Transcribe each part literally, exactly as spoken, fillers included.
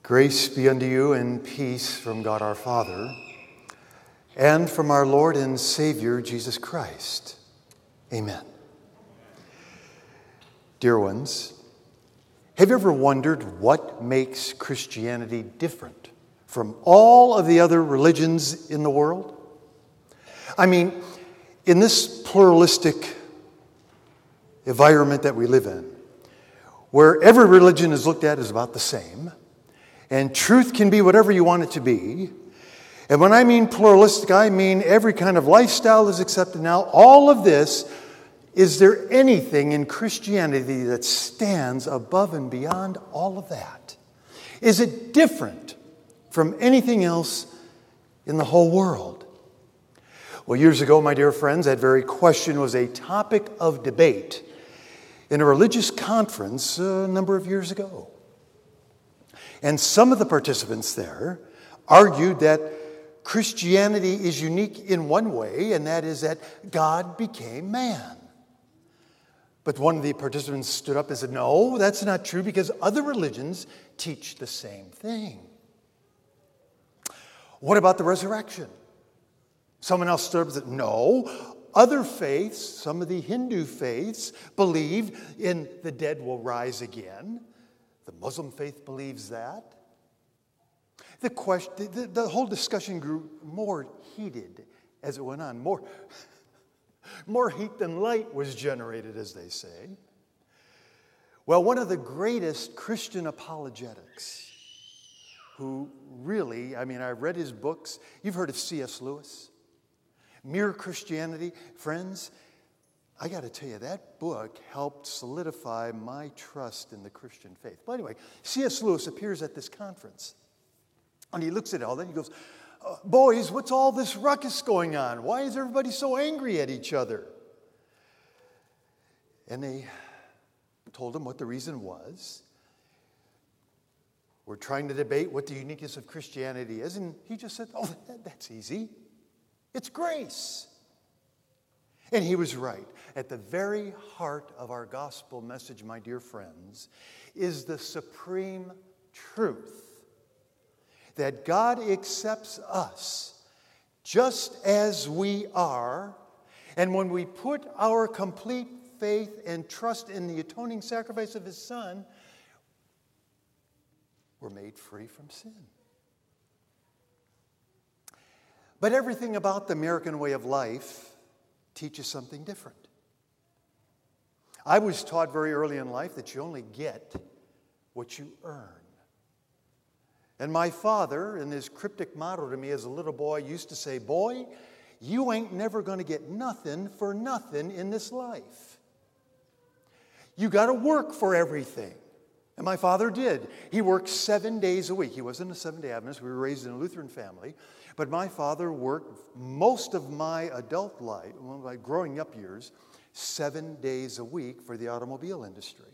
Grace be unto you and peace from God our Father and from our Lord and Savior Jesus Christ. Amen. Dear ones, have you ever wondered what makes Christianity different from all of the other religions in the world? I mean, in this pluralistic environment that we live in, where every religion is looked at as about the same, and truth can be whatever you want it to be. And when I mean pluralistic, I mean every kind of lifestyle is accepted now. All of this, is there anything in Christianity that stands above and beyond all of that? Is it different from anything else in the whole world? Well, years ago, my dear friends, that very question was a topic of debate in a religious conference a number of years ago. And some of the participants there argued that Christianity is unique in one way, and that is that God became man. But one of the participants stood up and said, no, that's not true because other religions teach the same thing. What about the resurrection? Someone else stood up and said, no, other faiths, some of the Hindu faiths, believe in the dead will rise again. The Muslim faith believes that. The question, the, the whole discussion grew more heated as it went on. More, more heat than light was generated, as they say. Well, one of the greatest Christian apologetics, who really, I mean, I read his books. You've heard of C S Lewis? Mere Christianity. Friends, I got to tell you, that book helped solidify my trust in the Christian faith. But anyway, C S Lewis appears at this conference. And he looks at all that and he goes, boys, what's all this ruckus going on? Why is everybody so angry at each other? And they told him what the reason was. We're trying to debate what the uniqueness of Christianity is. And he just said, oh, that, that's easy. It's grace. And he was right. At the very heart of our gospel message, my dear friends, is the supreme truth that God accepts us just as we are. And when we put our complete faith and trust in the atoning sacrifice of His Son, we're made free from sin. But everything about the American way of life teaches something different. I was taught very early in life that you only get what you earn. And my father, in his cryptic motto to me as a little boy, used to say, boy, you ain't never going to get nothing for nothing in this life. You got to work for everything. And my father did. He worked seven days a week. He wasn't a Seventh-day Adventist. We were raised in a Lutheran family. But my father worked most of my adult life, my growing up years, seven days a week for the automobile industry.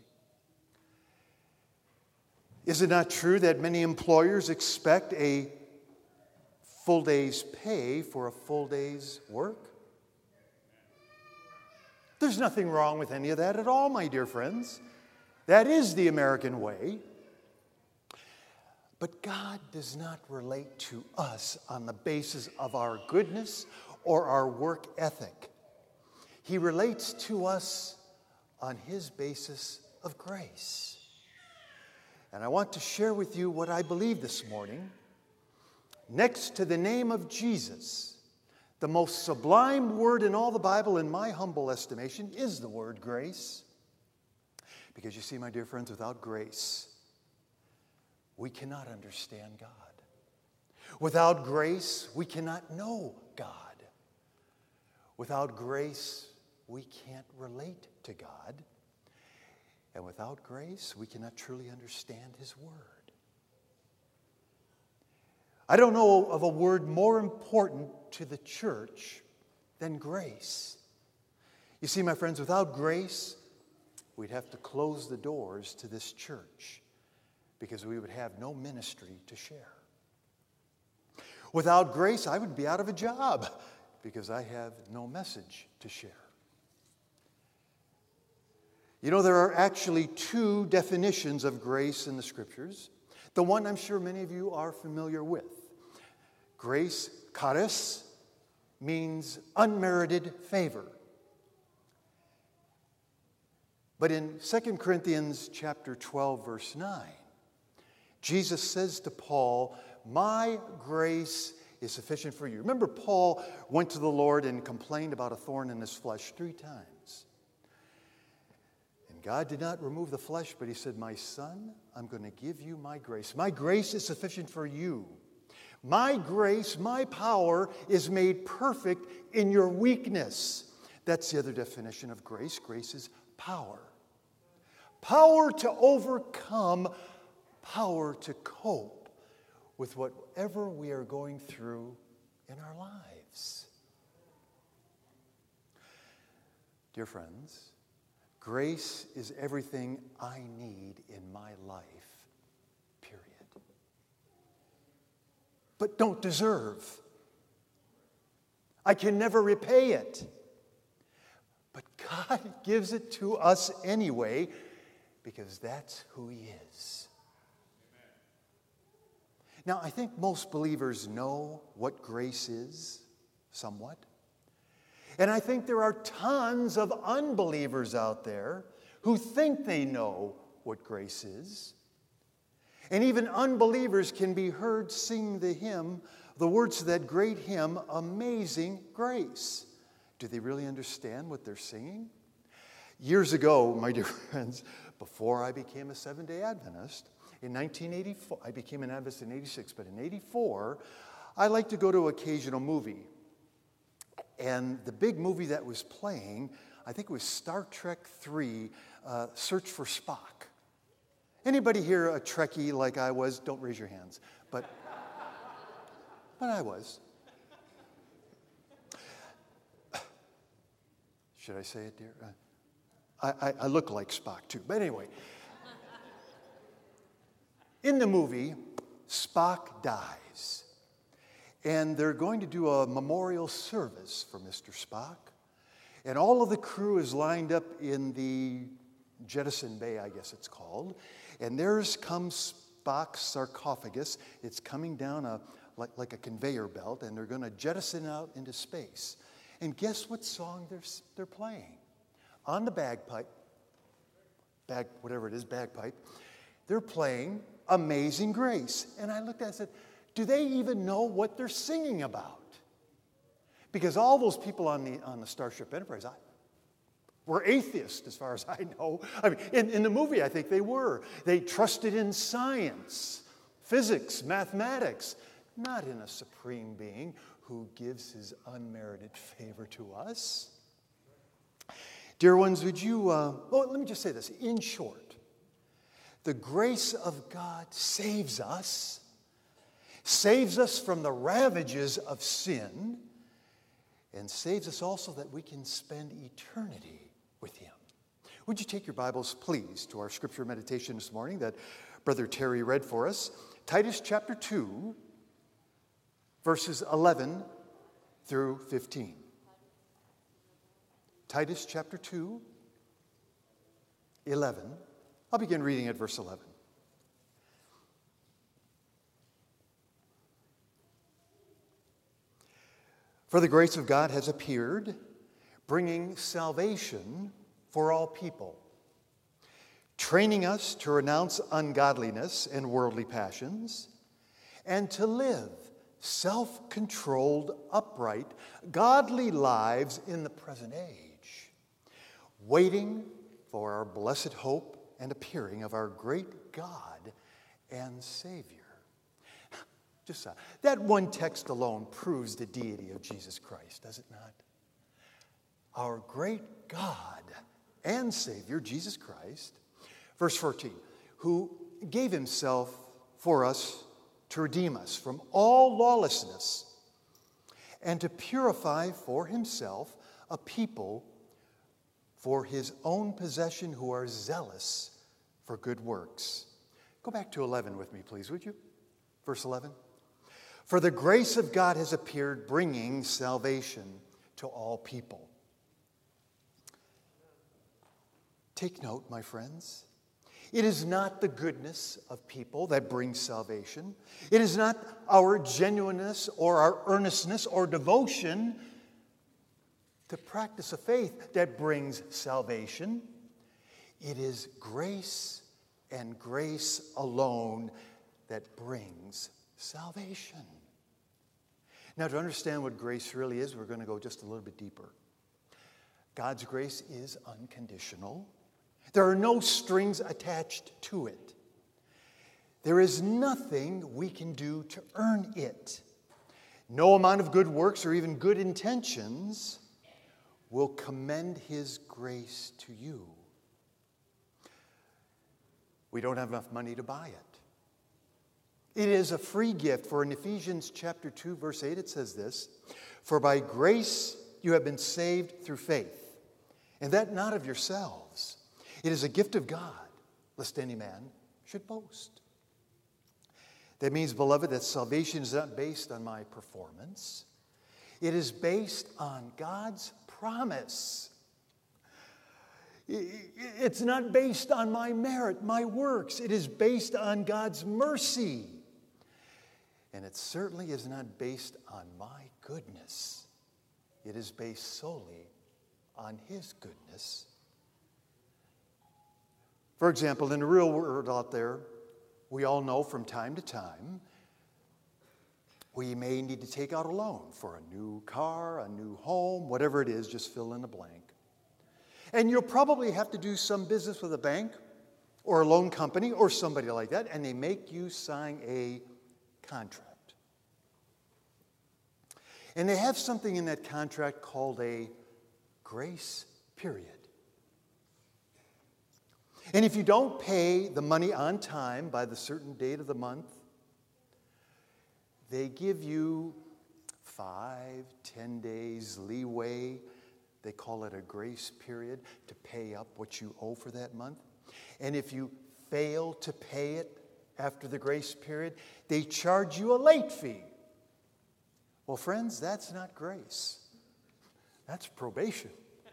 Is it not true that many employers expect a full day's pay for a full day's work? There's nothing wrong with any of that at all, my dear friends. That is the American way. But God does not relate to us on the basis of our goodness or our work ethic. He relates to us on His basis of grace. And I want to share with you what I believe this morning. Next to the name of Jesus, the most sublime word in all the Bible, in my humble estimation, is the word grace. Because you see, my dear friends, without grace, we cannot understand God. Without grace, we cannot know God. Without grace, we can't relate to God. And without grace, we cannot truly understand His Word. I don't know of a word more important to the church than grace. You see, my friends, without grace, we'd have to close the doors to this church because we would have no ministry to share. Without grace, I would be out of a job because I have no message to share. You know, there are actually two definitions of grace in the Scriptures. The one I'm sure many of you are familiar with. Grace, charis, means unmerited favor. But in Second Corinthians chapter twelve, verse nine, Jesus says to Paul, "My grace is sufficient for you." Remember, Paul went to the Lord and complained about a thorn in his flesh three times. And God did not remove the flesh, but he said, "My son, I'm going to give you my grace. My grace is sufficient for you. My grace, my power is made perfect in your weakness." That's the other definition of grace. Grace is power. Power to overcome, power to cope with whatever we are going through in our lives. Dear friends, grace is everything I need in my life, period. But don't deserve. I can never repay it. But God gives it to us anyway, because that's who He is. Now, I think most believers know what grace is, somewhat. And I think there are tons of unbelievers out there who think they know what grace is. And even unbelievers can be heard sing the hymn, the words of that great hymn, "Amazing Grace." Do they really understand what they're singing? Years ago, my dear friends, before I became a Seventh-day Adventist, in nineteen eighty-four, I became an Adventist in eighty-six, but in eighty-four, I liked to go to an occasional movie. And the big movie that was playing, I think it was Star Trek three, uh, Search for Spock. Anybody here a Trekkie like I was? Don't raise your hands. But, but I was. Should I say it, dear? Uh, I, I, I look like Spock, too. But anyway. In the movie, Spock dies. And they're going to do a memorial service for Mister Spock. And all of the crew is lined up in the Jettison Bay, I guess it's called. And there's comes Spock's sarcophagus. It's coming down a like, like a conveyor belt, and they're going to jettison out into space. And guess what song they're, they're playing? On the bagpipe, bag, whatever it is, bagpipe, they're playing Amazing Grace. And I looked at it and said, do they even know what they're singing about? Because all those people on the, on the Starship Enterprise I, were atheists, as far as I know. I mean, in, in the movie, I think they were. They trusted in science, physics, mathematics, not in a supreme being who gives his unmerited favor to us. Dear ones, would you, uh, well, let me just say this. In short, the grace of God saves us, saves us from the ravages of sin, and saves us also that we can spend eternity with Him. Would you take your Bibles, please, to our scripture meditation this morning that Brother Terry read for us. Titus chapter two, verses eleven through fifteen. Titus chapter two, eleven. I'll begin reading at verse eleven. For the grace of God has appeared, bringing salvation for all people, training us to renounce ungodliness and worldly passions, and to live self-controlled, upright, godly lives in the present age, waiting for our blessed hope and appearing of our great God and Savior. Just uh, that one text alone proves the deity of Jesus Christ, does it not? Our great God and Savior, Jesus Christ, verse fourteen, who gave Himself for us to redeem us from all lawlessness and to purify for Himself a people for His own possession who are zealous for good works. Go back to eleven with me, please, would you? Verse eleven. For the grace of God has appeared, bringing salvation to all people. Take note, my friends. It is not the goodness of people that brings salvation. It is not our genuineness or our earnestness or devotion to practice a faith that brings salvation. It is grace and grace alone that brings salvation. Now, to understand what grace really is, we're going to go just a little bit deeper. God's grace is unconditional. There are no strings attached to it. There is nothing we can do to earn it. No amount of good works or even good intentions will commend His grace to you. We don't have enough money to buy it. It is a free gift. For in Ephesians chapter two, verse eight, it says this, "For by grace you have been saved through faith, and that not of yourselves. It is a gift of God, lest any man should boast." That means, beloved, that salvation is not based on my performance. It is based on God's promise. It's not based on my merit, my works. It is based on God's mercy. And it certainly is not based on my goodness. It is based solely on His goodness. For example, in the real world out there, we all know from time to time, we may need to take out a loan for a new car, a new home, whatever it is, just fill in a blank. And you'll probably have to do some business with a bank or a loan company or somebody like that, and they make you sign a contract. And they have something in that contract called a grace period. And if you don't pay the money on time by the certain date of the month, they give you five, ten days leeway. They call it a grace period to pay up what you owe for that month. And if you fail to pay it after the grace period, they charge you a late fee. Well, friends, that's not grace. That's probation.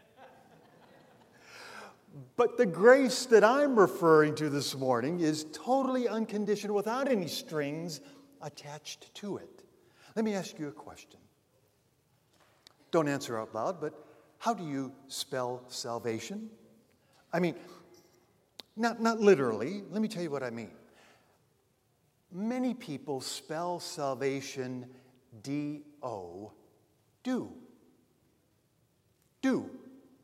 But the grace that I'm referring to this morning is totally unconditional, without any strings attached to it. Let me ask you a question. Don't answer out loud, but how do you spell salvation? I mean, not, not literally. Let me tell you what I mean. Many people spell salvation D O, do. Do.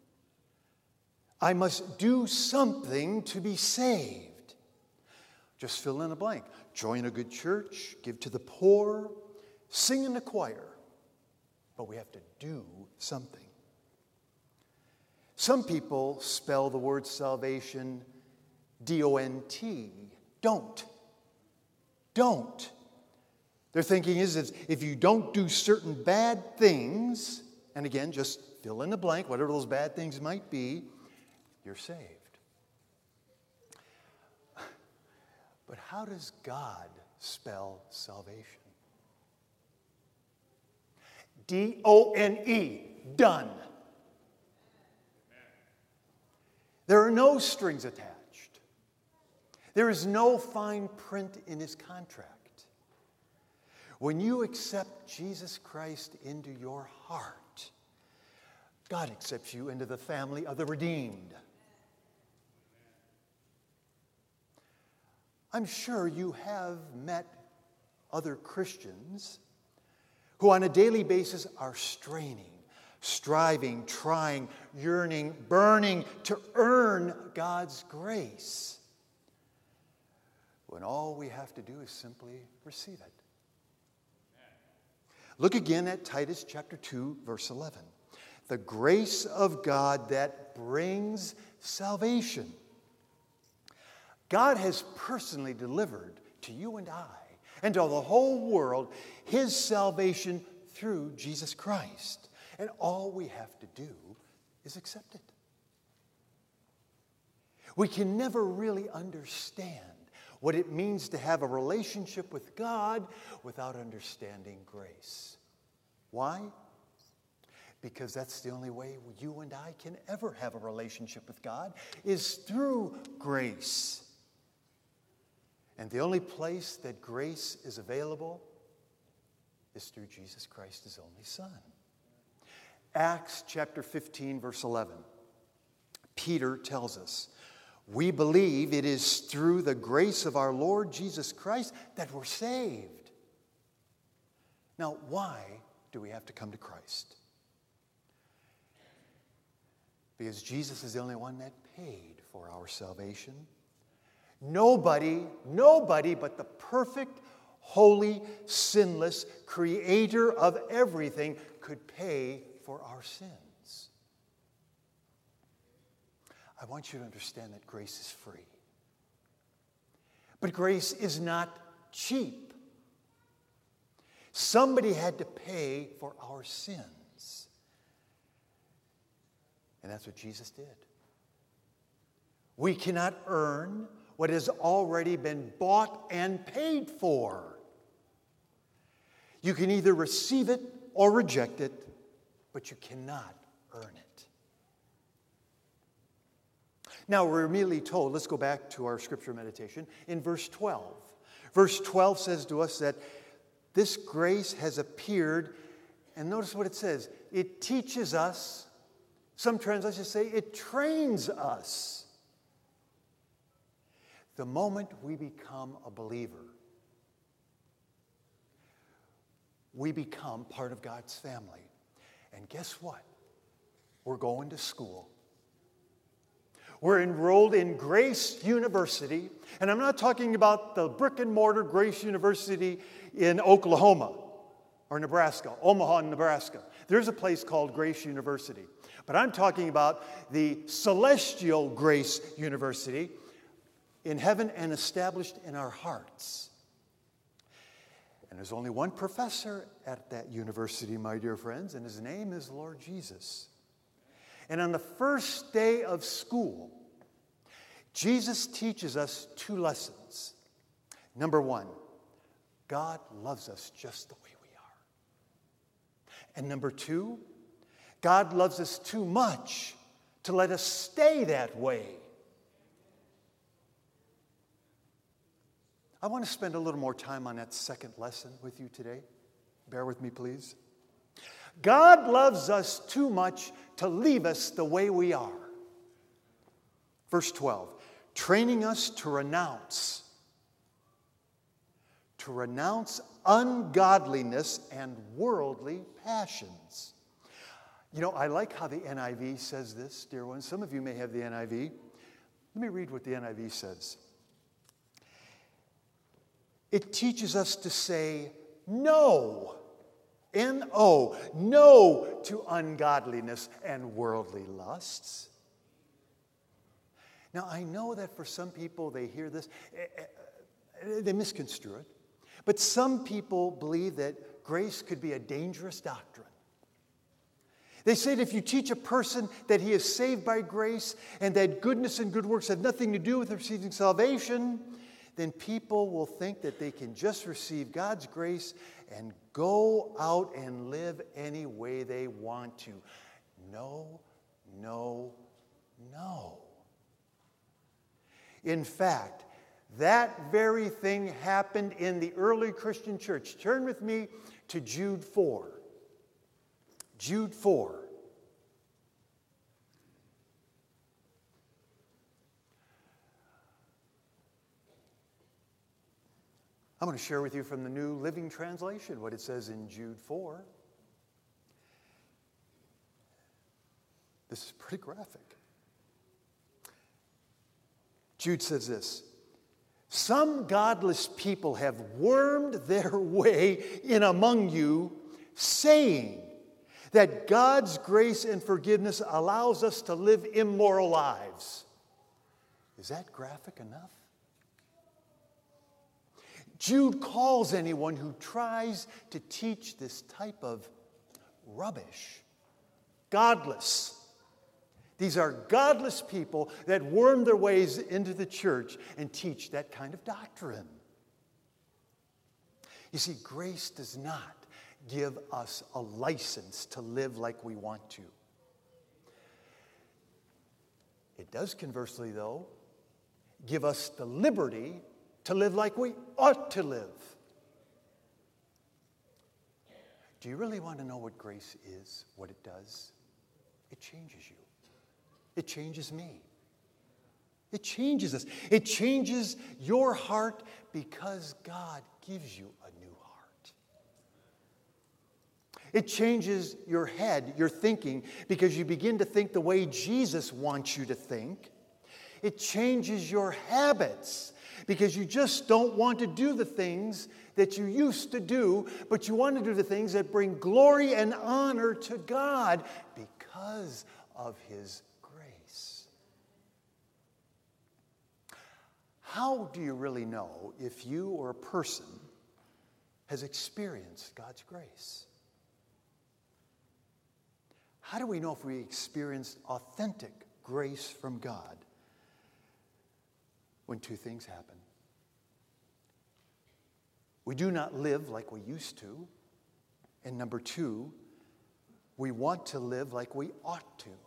I must do something to be saved. Just fill in a blank. Join a good church, give to the poor, sing in the choir. But we have to do something. Some people spell the word salvation D O N T, don't. Don't. Their thinking is, is if you don't do certain bad things, and again, just fill in the blank, whatever those bad things might be, you're saved. But how does God spell salvation? D O N E, done. There are no strings attached. There is no fine print in His contract. When you accept Jesus Christ into your heart, God accepts you into the family of the redeemed. I'm sure you have met other Christians who on a daily basis are straining, striving, trying, yearning, burning to earn God's grace, when all we have to do is simply receive it. Look again at Titus chapter two, verse eleven. The grace of God that brings salvation. God has personally delivered to you and I and to the whole world His salvation through Jesus Christ. And all we have to do is accept it. We can never really understand what it means to have a relationship with God without understanding grace. Why? Because that's the only way you and I can ever have a relationship with God, is through grace. And the only place that grace is available is through Jesus Christ, his only Son. Acts chapter fifteen, verse eleven. Peter tells us, we believe it is through the grace of our Lord Jesus Christ that we're saved. Now, why do we have to come to Christ? Because Jesus is the only one that paid for our salvation. Nobody, nobody but the perfect, holy, sinless creator of everything could pay for our sins. I want you to understand that grace is free. But grace is not cheap. Somebody had to pay for our sins. And that's what Jesus did. We cannot earn what has already been bought and paid for. You can either receive it or reject it, but you cannot earn it. Now, we're immediately told, let's go back to our scripture meditation, in verse twelve. Verse twelve says to us that this grace has appeared, and notice what it says. It teaches us, some translations say it trains us. The moment we become a believer, we become part of God's family. And guess what? We're going to school. We're enrolled in Grace University, and I'm not talking about the brick and mortar Grace University in Oklahoma or Nebraska, Omaha, Nebraska. There's a place called Grace University. But I'm talking about the celestial Grace University in heaven and established in our hearts. And there's only one professor at that university, my dear friends, and his name is Lord Jesus. And on the first day of school, Jesus teaches us two lessons. Number one, God loves us just the way we are. And number two, God loves us too much to let us stay that way. I want to spend a little more time on that second lesson with you today. Bear with me, please. God loves us too much to leave us the way we are. Verse twelve, training us to renounce, to renounce ungodliness and worldly passions. You know, I like how the N I V says this, dear ones. Some of you may have the N I V. Let me read what the N I V says. It teaches us to say no. N O, no to ungodliness and worldly lusts. Now, I know that for some people, they hear this, they misconstrue it. But some people believe that grace could be a dangerous doctrine. They say that if you teach a person that he is saved by grace and that goodness and good works have nothing to do with receiving salvation, then people will think that they can just receive God's grace and go out and live any way they want to. No, no, no. In fact, that very thing happened in the early Christian church. Turn with me to Jude four. Jude four. I'm going to share with you from the New Living Translation what it says in Jude four. This is pretty graphic. Jude says this, some godless people have wormed their way in among you, saying that God's grace and forgiveness allows us to live immoral lives. Is that graphic enough? Jude calls anyone who tries to teach this type of rubbish godless. These are godless people that worm their ways into the church and teach that kind of doctrine. You see, grace does not give us a license to live like we want to. It does, conversely, though, give us the liberty to live like we ought to live. Do you really want to know what grace is, what it does? It changes you. It changes me. It changes us. It changes your heart because God gives you a new heart. It changes your head, your thinking, because you begin to think the way Jesus wants you to think. It changes your habits because you just don't want to do the things that you used to do, but you want to do the things that bring glory and honor to God because of His grace. How do you really know if you or a person has experienced God's grace? How do we know if we experienced authentic grace from God? When two things happen. We do not live like we used to. And number two, we want to live like we ought to.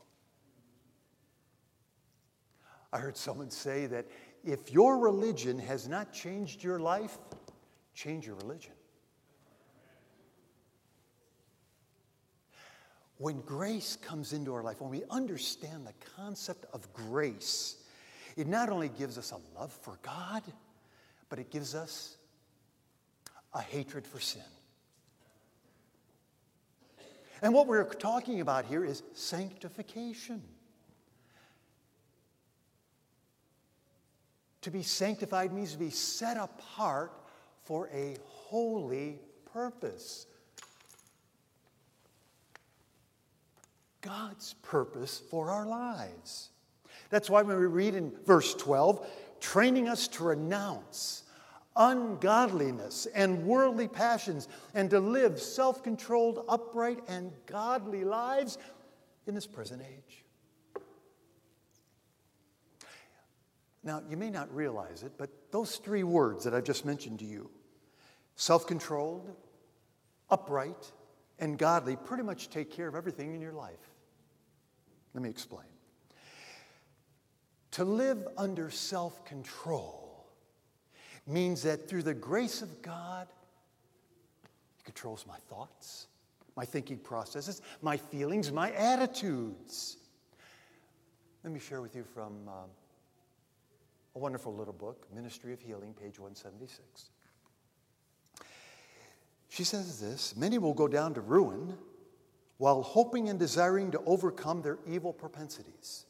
I heard someone say that if your religion has not changed your life, change your religion. When grace comes into our life, when we understand the concept of grace, it not only gives us a love for God, but it gives us a hatred for sin. And what we're talking about here is sanctification. To be sanctified means to be set apart for a holy purpose. God's purpose for our lives. That's why when we read in verse twelve, training us to renounce ungodliness and worldly passions and to live self-controlled, upright, and godly lives in this present age. Now, you may not realize it, but those three words that I've just mentioned to you, self-controlled, upright, and godly, pretty much take care of everything in your life. Let me explain. To live under self-control means that through the grace of God, He controls my thoughts, my thinking processes, my feelings, my attitudes. Let me share with you from um, a wonderful little book, Ministry of Healing, page one seventy-six. She says this, many will go down to ruin while hoping and desiring to overcome their evil propensities.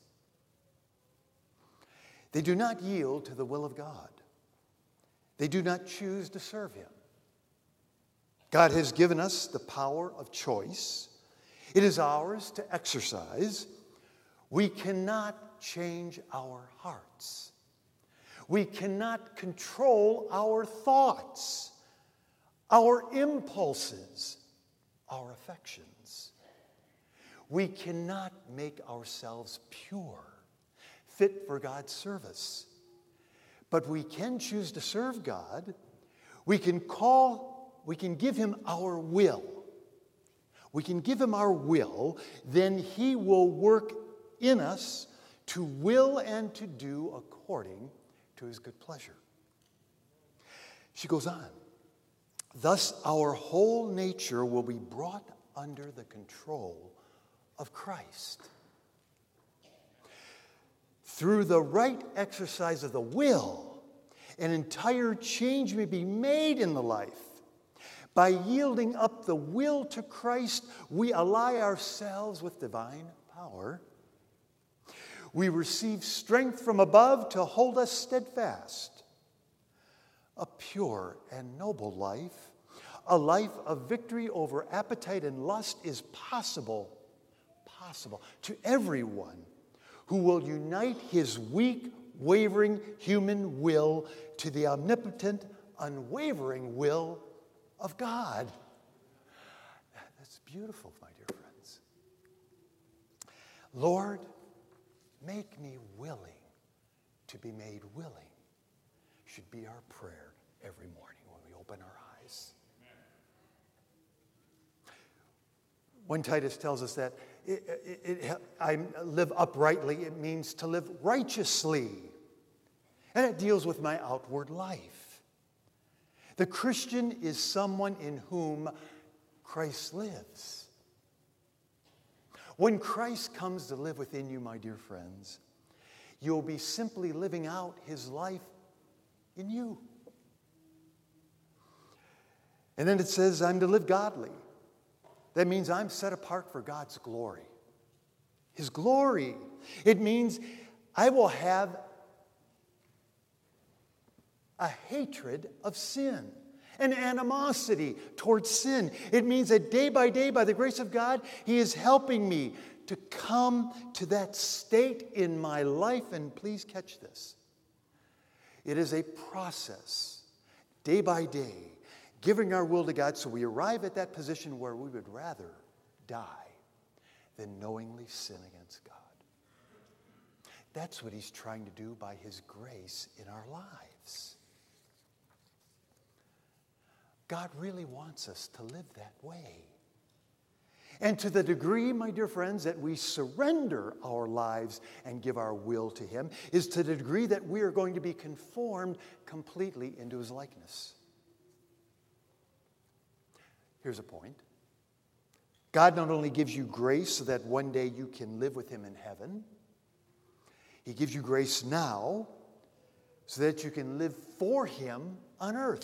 They do not yield to the will of God. They do not choose to serve Him. God has given us the power of choice. It is ours to exercise. We cannot change our hearts. We cannot control our thoughts, our impulses, our affections. We cannot make ourselves pure, fit for God's service. But we can choose to serve God. We can call, we can give Him our will. We can give Him our will, then He will work in us to will and to do according to His good pleasure. She goes on. Thus, our whole nature will be brought under the control of Christ. Through the right exercise of the will, an entire change may be made in the life. By yielding up the will to Christ, we ally ourselves with divine power. We receive strength from above to hold us steadfast. A pure and noble life, a life of victory over appetite and lust is possible, possible to everyone who will unite his weak, wavering human will to the omnipotent, unwavering will of God. That's beautiful, my dear friends. Lord, make me willing to be made willing, should be our prayer every morning when we open our eyes. When Titus tells us that it, it, it, I live uprightly, it means to live righteously. And it deals with my outward life. The Christian is someone in whom Christ lives. When Christ comes to live within you, my dear friends, you'll be simply living out his life in you. And then it says, I'm to live godly. That means I'm set apart for God's glory. His glory. It means I will have a hatred of sin, an animosity towards sin. It means that day by day, by the grace of God, he is helping me to come to that state in my life. And please catch this. It is a process, day by day, giving our will to God so we arrive at that position where we would rather die than knowingly sin against God. That's what he's trying to do by his grace in our lives. God really wants us to live that way. And to the degree, my dear friends, that we surrender our lives and give our will to him, is to the degree that we are going to be conformed completely into his likeness. Here's a point. God not only gives you grace so that one day you can live with him in heaven, he gives you grace now so that you can live for him on earth.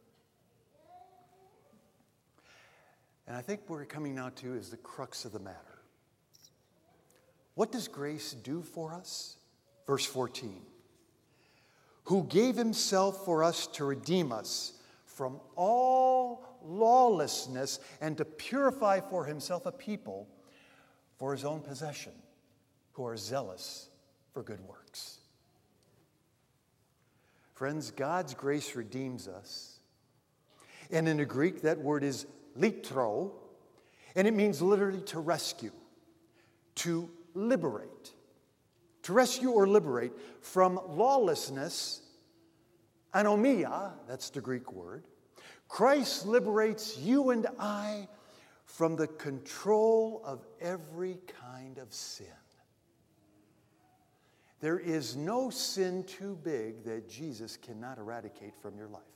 And I think what we're coming now to is the crux of the matter. What does grace do for us? Verse fourteen. Who gave himself for us to redeem us from all lawlessness and to purify for himself a people for his own possession, who are zealous for good works. Friends, God's grace redeems us. And in the Greek, that word is litro, and it means literally to rescue, to liberate. To rescue or liberate from lawlessness, anomia, that's the Greek word. Christ liberates you and I from the control of every kind of sin. There is no sin too big that Jesus cannot eradicate from your life.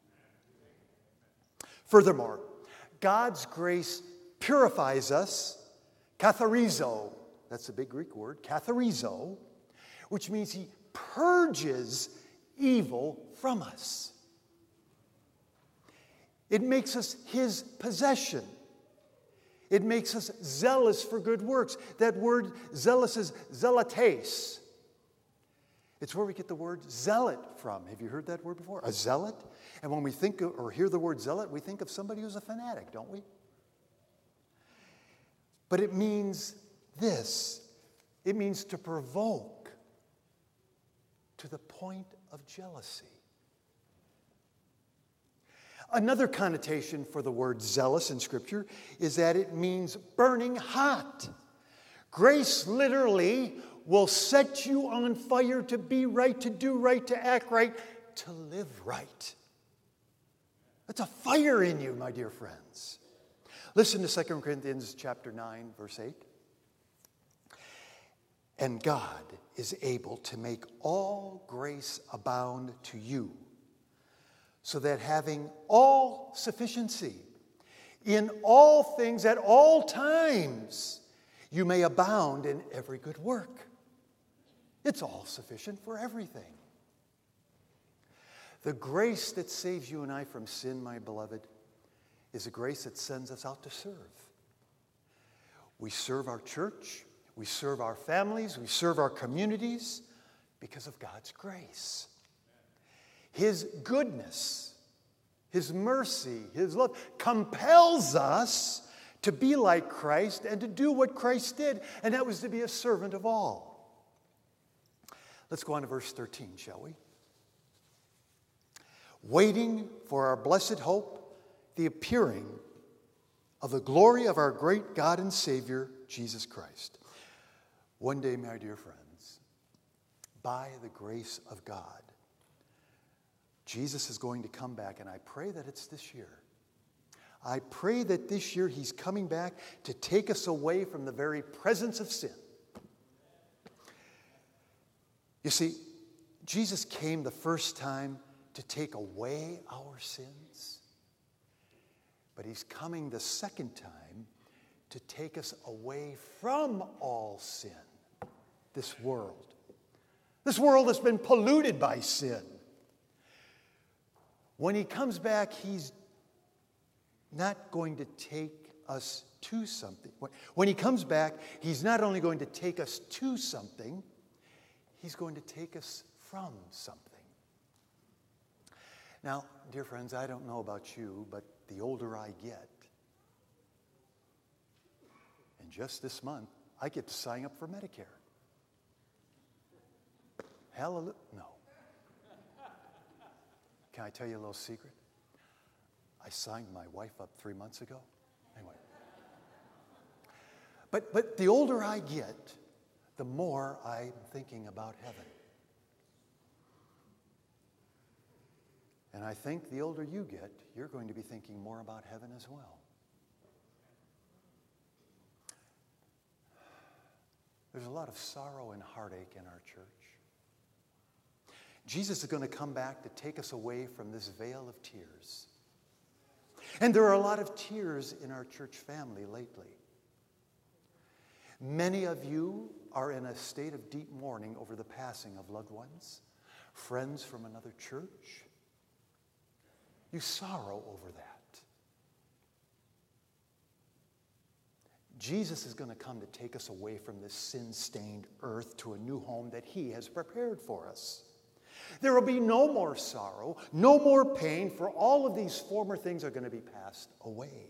Furthermore, God's grace purifies us, katharizo, that's a big Greek word, katharizo, which means he purges evil from us. It makes us his possession. It makes us zealous for good works. That word zealous is zelates. It's where we get the word zealot from. Have you heard that word before? A zealot? And when we think of, or hear the word zealot, we think of somebody who's a fanatic, don't we? But it means this. It means to provoke to the point of jealousy. Another connotation for the word zealous in Scripture is that it means burning hot. Grace literally will set you on fire to be right, to do right, to act right, to live right. That's a fire in you, my dear friends. Listen to Second Corinthians chapter nine, verse eight. And God is able to make all grace abound to you, so that having all sufficiency in all things at all times, you may abound in every good work. It's all sufficient for everything. The grace that saves you and I from sin, my beloved, is a grace that sends us out to serve. We serve our church, we serve our families, we serve our communities because of God's grace. His goodness, his mercy, his love compels us to be like Christ and to do what Christ did, and that was to be a servant of all. Let's go on to verse thirteen, shall we? Waiting for our blessed hope, the appearing of the glory of our great God and Savior, Jesus Christ. One day, my dear friends, by the grace of God, Jesus is going to come back, and I pray that it's this year. I pray that this year he's coming back to take us away from the very presence of sin. You see, Jesus came the first time to take away our sins, but he's coming the second time to take us away from all sin, this world. This world has been polluted by sin. When he comes back, he's not going to take us to something. When he comes back, he's not only going to take us to something, he's going to take us from something. Now, dear friends, I don't know about you, but the older I get, and just this month, I get to sign up for Medicare. Hallelujah. No. Can I tell you a little secret? I signed my wife up three months ago. Anyway. But, but the older I get, the more I'm thinking about heaven. And I think the older you get, you're going to be thinking more about heaven as well. There's a lot of sorrow and heartache in our church. Jesus is going to come back to take us away from this vale of tears. And there are a lot of tears in our church family lately. Many of you are in a state of deep mourning over the passing of loved ones, friends from another church. You sorrow over that. Jesus is going to come to take us away from this sin-stained earth to a new home that he has prepared for us. There will be no more sorrow, no more pain, for all of these former things are going to be passed away.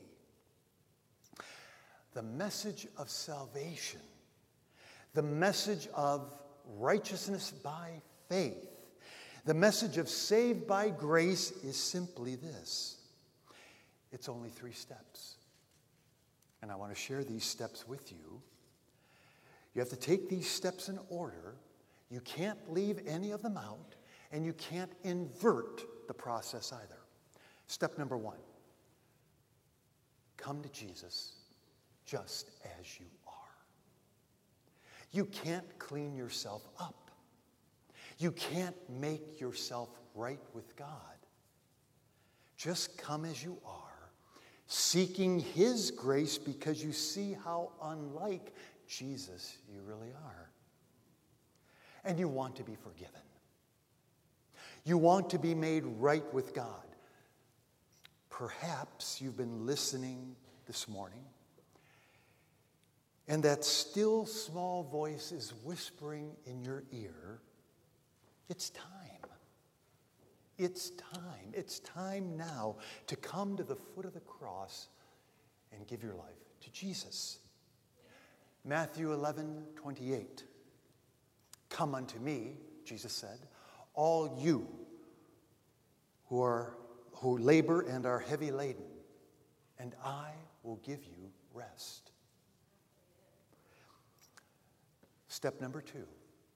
The message of salvation, the message of righteousness by faith, the message of saved by grace is simply this. It's only three steps. And I want to share these steps with you. You have to take these steps in order. You can't leave any of them out, and you can't invert the process either. Step number one, come to Jesus just as you are. You can't clean yourself up. You can't make yourself right with God. Just come as you are, seeking his grace because you see how unlike Jesus you really are. And you want to be forgiven. You want to be made right with God. Perhaps you've been listening this morning, and that still small voice is whispering in your ear, it's time. It's time. It's time now to come to the foot of the cross and give your life to Jesus. Matthew eleven twenty-eight. Come unto me, Jesus said, all you who are who labor and are heavy laden, and I will give you rest. Step number two.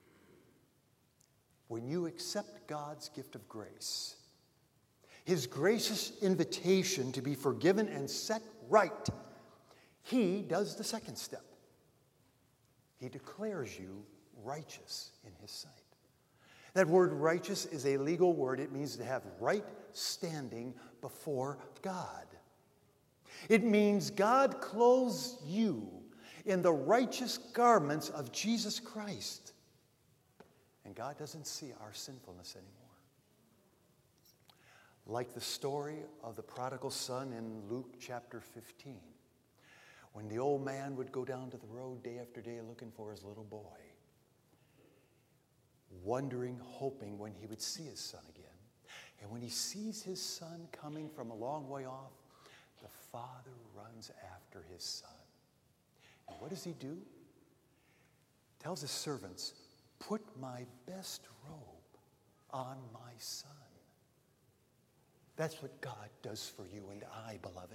When you accept God's gift of grace, his gracious invitation to be forgiven and set right, he does the second step. He declares you righteous in his sight. That word righteous is a legal word. It means to have right standing before God. It means God clothes you in the righteous garments of Jesus Christ. And God doesn't see our sinfulness anymore. Like the story of the prodigal son in Luke chapter fifteen, when the old man would go down to the road day after day looking for his little boy, wondering, hoping when he would see his son again. And when he sees his son coming from a long way off, the father runs after his son. And what does he do? Tells his servants, put my best robe on my son. That's what God does for you and I, beloved.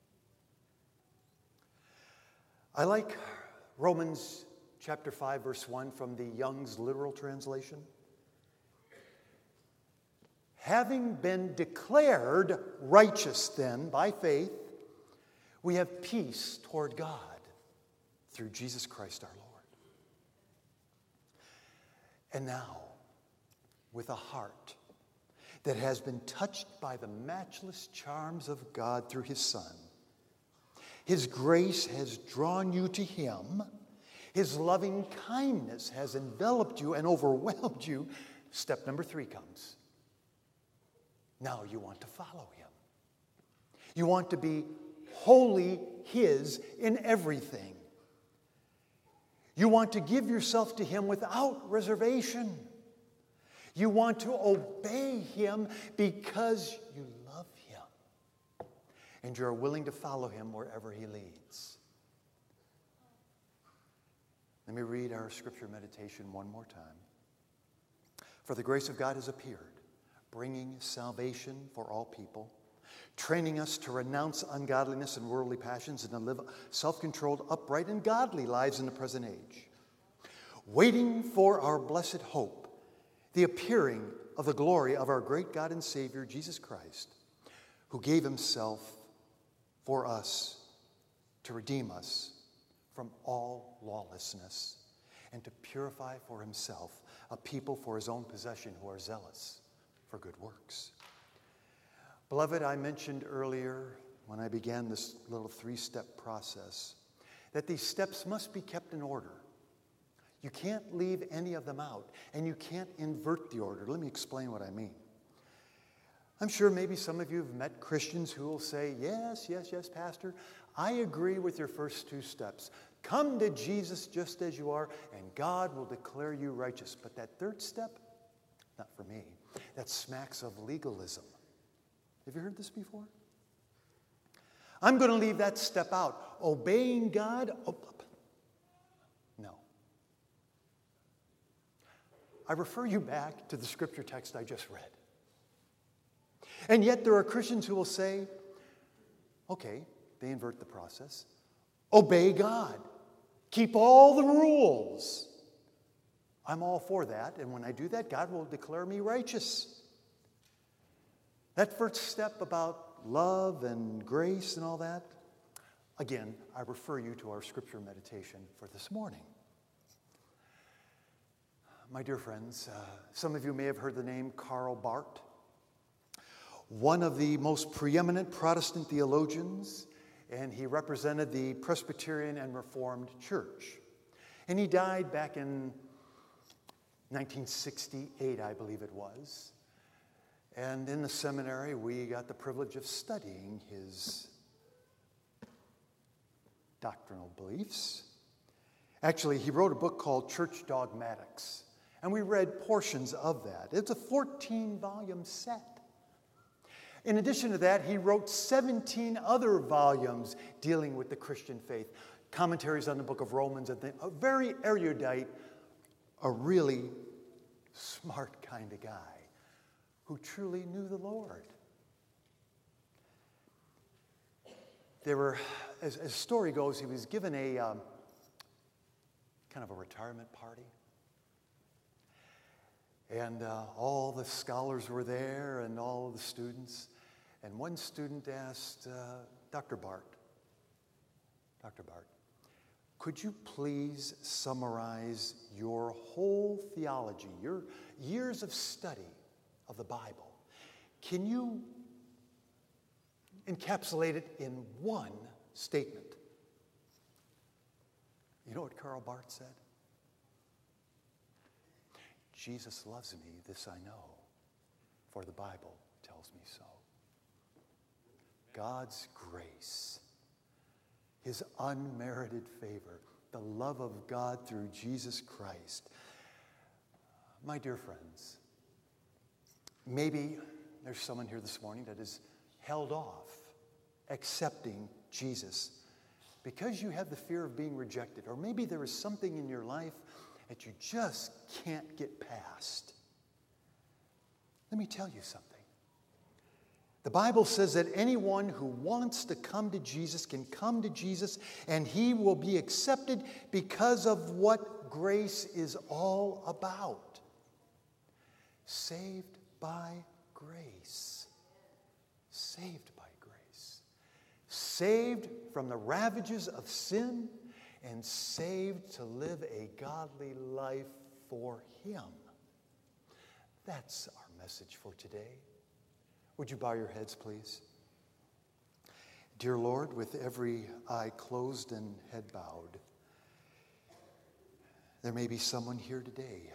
I like Romans chapter five, verse one from the Young's literal translation. Having been declared righteous then by faith, we have peace toward God through Jesus Christ our Lord. And now, with a heart that has been touched by the matchless charms of God through his Son. His grace has drawn you to him. His loving kindness has enveloped you and overwhelmed you. Step number three comes. Now you want to follow him. You want to be wholly his in everything. You want to give yourself to him without reservation. You want to obey him because you love him. And you're willing to follow him wherever he leads. Let me read our scripture meditation one more time. For the grace of God has appeared, bringing salvation for all people, training us to renounce ungodliness and worldly passions and to live self-controlled, upright, and godly lives in the present age, waiting for our blessed hope, the appearing of the glory of our great God and Savior, Jesus Christ, who gave himself for us to redeem us from all lawlessness and to purify for himself a people for his own possession who are zealous for good works. Beloved, I mentioned earlier when I began this little three-step process that these steps must be kept in order. You can't leave any of them out, and you can't invert the order. Let me explain what I mean. I'm sure maybe some of you have met Christians who will say, yes, yes, yes, Pastor, I agree with your first two steps. Come to Jesus just as you are, and God will declare you righteous. But that third step, not for me. That smacks of legalism. Have you heard this before? I'm going to leave that step out. Obeying God, oh, no. I refer you back to the scripture text I just read. And yet there are Christians who will say, okay, they invert the process. Obey God. Keep all the rules. I'm all for that, and when I do that, God will declare me righteous. That first step about love and grace and all that, again, I refer you to our scripture meditation for this morning. My dear friends, uh, some of you may have heard the name Karl Barth, one of the most preeminent Protestant theologians, and he represented the Presbyterian and Reformed Church. And he died back in nineteen sixty-eight, I believe it was. And in the seminary, we got the privilege of studying his doctrinal beliefs. Actually, he wrote a book called Church Dogmatics, and we read portions of that. It's a fourteen-volume set. In addition to that, he wrote seventeen other volumes dealing with the Christian faith, commentaries on the book of Romans, and things. A very erudite, a really smart kind of guy who truly knew the Lord. There were, as, as the story goes, he was given a um, kind of a retirement party. And uh, all the scholars were there and all of the students. And one student asked uh, Doctor Barth, Doctor Barth, could you please summarize your whole theology, your years of study of the Bible? Can you encapsulate it in one statement? You know what Karl Barth said? Jesus loves me, this I know, for the Bible tells me so. God's grace, his unmerited favor, the love of God through Jesus Christ. My dear friends, maybe there's someone here this morning that is held off accepting Jesus because you have the fear of being rejected, or maybe there is something in your life that you just can't get past. Let me tell you something. The Bible says that anyone who wants to come to Jesus can come to Jesus, and he will be accepted because of what grace is all about. Saved by grace. Saved by grace. Saved from the ravages of sin and saved to live a godly life for him. That's our message for today. Would you bow your heads, please? Dear Lord, with every eye closed and head bowed, there may be someone here today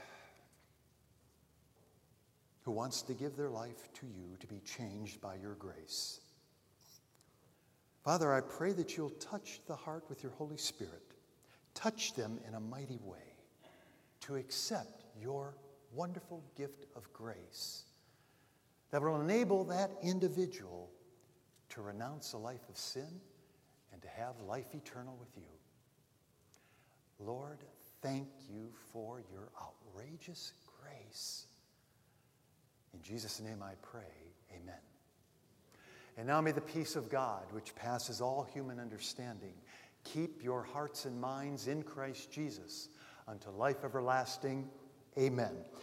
who wants to give their life to you to be changed by your grace. Father, I pray that you'll touch the heart with your Holy Spirit. Touch them in a mighty way to accept your wonderful gift of grace that will enable that individual to renounce a life of sin and to have life eternal with you. Lord, thank you for your outrageous grace. In Jesus' name I pray, amen. And now may the peace of God, which passes all human understanding, keep your hearts and minds in Christ Jesus unto life everlasting. Amen.